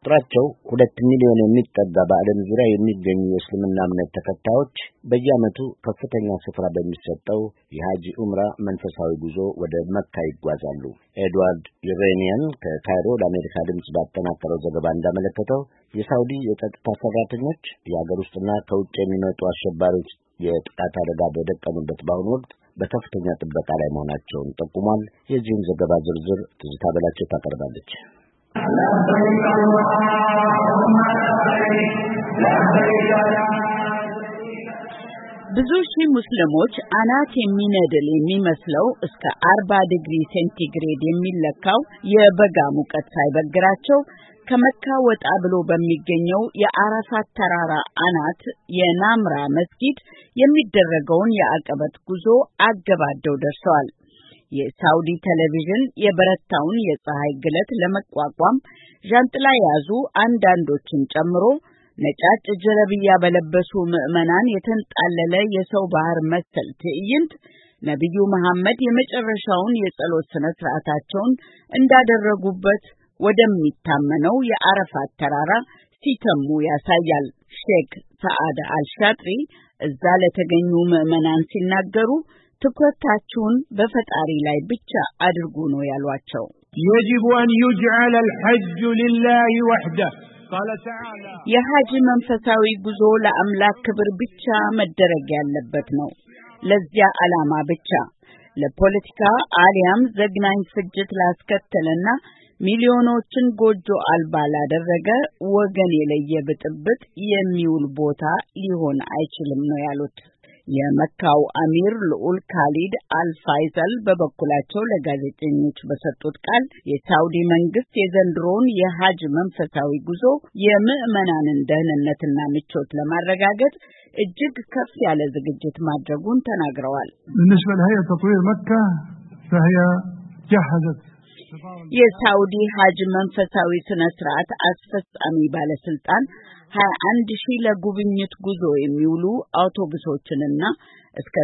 ቁጥራቸው 2 ሚሊዮን የሚጠጋ በዓለም ዙሪያ የሚገኙ የእስልምና እምነት ተከታዮች በየዓመቱ ከፍተኛ ስፍራ በሚሰጠው የሐጅ ዑምራ መንፈሳዊ ጉዞ ወደ መካ ይጓዛሉ። ኤድዋርድ ዩሬኒያን ከካይሮ ለአሜሪካ ድምፅ ባጠናቀረው ዘገባ እንዳመለከተው የሳውዲ የጸጥታ ሰራተኞች የአገር ውስጥና ከውጭ የሚመጡ አሸባሪዎች የጥቃት አደጋ በደቀኑበት በአሁኑ ወቅት በከፍተኛ ጥበቃ ላይ መሆናቸውን ጠቁሟል። የዚህን ዘገባ ዝርዝር ትዝታ በላቸው ታቀርባለች። ብዙ ሺህ ሙስሊሞች አናት የሚነድል የሚመስለው እስከ 40 ዲግሪ ሴንቲግሬድ የሚለካው የበጋ ሙቀት ሳይበግራቸው ከመካ ወጣ ብሎ በሚገኘው የአረፋት ተራራ አናት የናምራ መስጊድ የሚደረገውን የአቀበት ጉዞ አገባደው ደርሰዋል። የሳውዲ ቴሌቪዥን የበረታውን የፀሐይ ግለት ለመቋቋም ዣንጥላ ያዙ አንዳንዶችን ጨምሮ ነጫጭ ጀለብያ በለበሱ ምዕመናን የተንጣለለ የሰው ባህር መሰል ትዕይንት ነብዩ መሐመድ የመጨረሻውን የጸሎት ስነ ስርዓታቸውን እንዳደረጉበት ወደሚታመነው የአረፋት ተራራ ሲተሙ ያሳያል። ሼክ ሰዓድ አልሻጥሪ እዛ ለተገኙ ምዕመናን ሲናገሩ ትኩረታችሁን በፈጣሪ ላይ ብቻ አድርጉ ነው ያሏቸው። يجب أن يجعل الحج لله وحده قال تعالى የሐጅ መንፈሳዊ ጉዞ ለአምላክ ክብር ብቻ መደረግ ያለበት ነው። ለዚያ ዓላማ ብቻ ለፖለቲካ አሊያም ዘግናኝ ፍጅት ላስከተለና ሚሊዮኖችን ጎጆ አልባ ላደረገ ወገን የለየ ብጥብጥ የሚውል ቦታ ሊሆን አይችልም ነው ያሉት። የመካው አሚር ልዑል ካሊድ አልፋይዘል በበኩላቸው ለጋዜጠኞች በሰጡት ቃል የሳውዲ መንግስት የዘንድሮውን የሐጅ መንፈሳዊ ጉዞ የምዕመናንን ደህንነትና ምቾት ለማረጋገጥ እጅግ ከፍ ያለ ዝግጅት ማድረጉን ተናግረዋል። بالنسبة لهيئة تطوير مكة فهي جهزت የሳውዲ ሐጅ መንፈሳዊ ስነ ስርዓት አስፈጻሚ ባለስልጣን 21,000 ለጉብኝት ጉዞ የሚውሉ አውቶቡሶችንና እስከ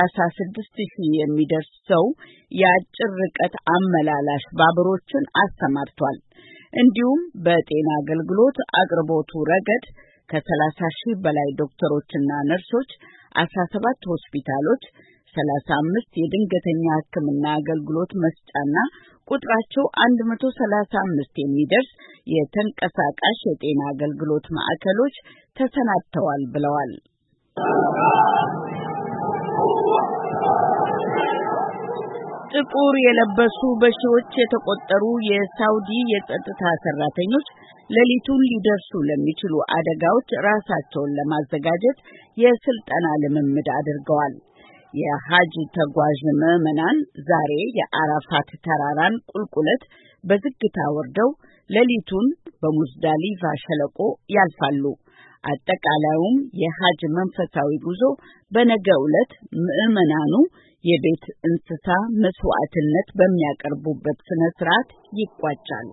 36,000 የሚደርሰው የአጭር ርቀት አመላላሽ ባቡሮችን አሰማርቷል። እንዲሁም በጤና አገልግሎት አቅርቦቱ ረገድ ከ30,000 በላይ ዶክተሮችና ነርሶች፣ 17 ሆስፒታሎች፣ 35 የድንገተኛ ሕክምና አገልግሎት መስጫና ቁጥራቸው 135 የሚደርስ የተንቀሳቃሽ የጤና አገልግሎት ማዕከሎች ተሰናድተዋል ብለዋል። ጥቁር የለበሱ በሺዎች የተቆጠሩ የሳውዲ የጸጥታ ሰራተኞች ሌሊቱን ሊደርሱ ለሚችሉ አደጋዎች ራሳቸውን ለማዘጋጀት የስልጠና ልምምድ አድርገዋል። የሐጅ ተጓዥ ምዕመናን ዛሬ የአረፋት ተራራን ቁልቁለት በዝግታ ወርደው ሌሊቱን በሙዝዳሊፋ ሸለቆ ያልፋሉ። አጠቃላዩም የሐጅ መንፈሳዊ ጉዞ በነገው ዕለት ምዕመናኑ የቤት እንስሳ መስዋዕትነት በሚያቀርቡበት ስነ ስርዓት ይቋጫል።